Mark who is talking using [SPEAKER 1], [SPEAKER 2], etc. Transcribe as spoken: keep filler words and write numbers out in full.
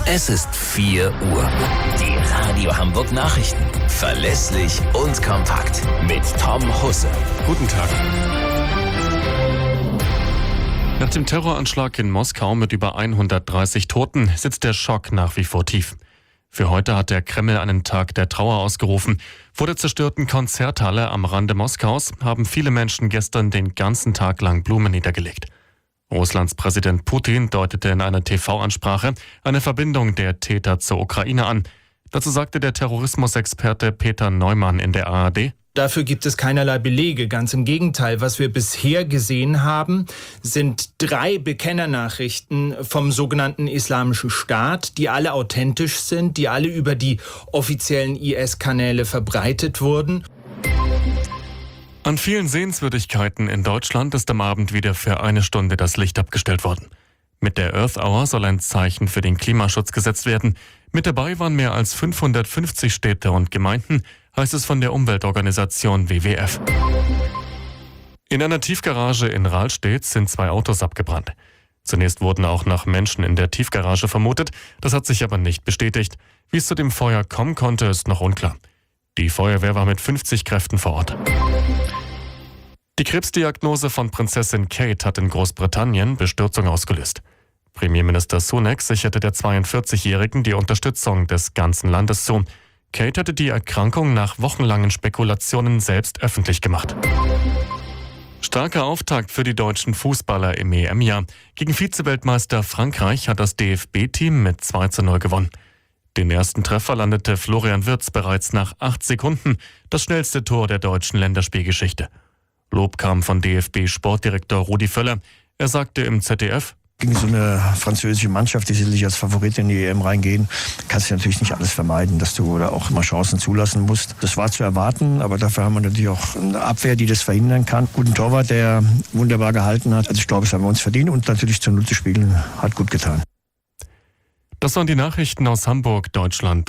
[SPEAKER 1] Es ist vier Uhr. Die Radio Hamburg Nachrichten. Verlässlich und kompakt. Mit Tom Husse.
[SPEAKER 2] Guten Tag. Nach dem Terroranschlag in Moskau mit über hundertdreißig Toten sitzt der Schock nach wie vor tief. Für heute hat der Kreml einen Tag der Trauer ausgerufen. Vor der zerstörten Konzerthalle am Rande Moskaus haben viele Menschen gestern den ganzen Tag lang Blumen niedergelegt. Russlands Präsident Putin deutete in einer T V-Ansprache eine Verbindung der Täter zur Ukraine an. Dazu sagte der Terrorismusexperte Peter Neumann in der A R D:
[SPEAKER 3] Dafür gibt es keinerlei Belege. Ganz im Gegenteil. Was wir bisher gesehen haben, sind drei Bekennernachrichten vom sogenannten Islamischen Staat, die alle authentisch sind, die alle über die offiziellen I S-Kanäle verbreitet wurden.
[SPEAKER 2] An vielen Sehenswürdigkeiten in Deutschland ist am Abend wieder für eine Stunde das Licht abgestellt worden. Mit der Earth Hour soll ein Zeichen für den Klimaschutz gesetzt werden. Mit dabei waren mehr als fünfhundertfünfzig Städte und Gemeinden, heißt es von der Umweltorganisation W W F. In einer Tiefgarage in Rahlstedt sind zwei Autos abgebrannt. Zunächst wurden auch noch Menschen in der Tiefgarage vermutet, das hat sich aber nicht bestätigt. Wie es zu dem Feuer kommen konnte, ist noch unklar. Die Feuerwehr war mit fünfzig Kräften vor Ort. Die Krebsdiagnose von Prinzessin Kate hat in Großbritannien Bestürzung ausgelöst. Premierminister Sunak sicherte der zweiundvierzigjährigen die Unterstützung des ganzen Landes zu. Kate hatte die Erkrankung nach wochenlangen Spekulationen selbst öffentlich gemacht. Starker Auftakt für die deutschen Fußballer im E M-Jahr. Gegen Vizeweltmeister Frankreich hat das D F B-Team mit zwei zu null gewonnen. Den ersten Treffer landete Florian Wirtz bereits nach acht Sekunden, das schnellste Tor der deutschen Länderspielgeschichte. Lob kam von D F B-Sportdirektor Rudi Völler. Er sagte im Z D F:
[SPEAKER 4] Gegen so eine französische Mannschaft, die sicherlich als Favorit in die E M reingehen, kannst du natürlich nicht alles vermeiden, dass du da auch immer Chancen zulassen musst. Das war zu erwarten, aber dafür haben wir natürlich auch eine Abwehr, die das verhindern kann. Guten Torwart, der wunderbar gehalten hat. Also ich glaube, das haben wir uns verdient und natürlich zu Null zu spielen hat gut getan.
[SPEAKER 2] Das waren die Nachrichten aus Hamburg, Deutschland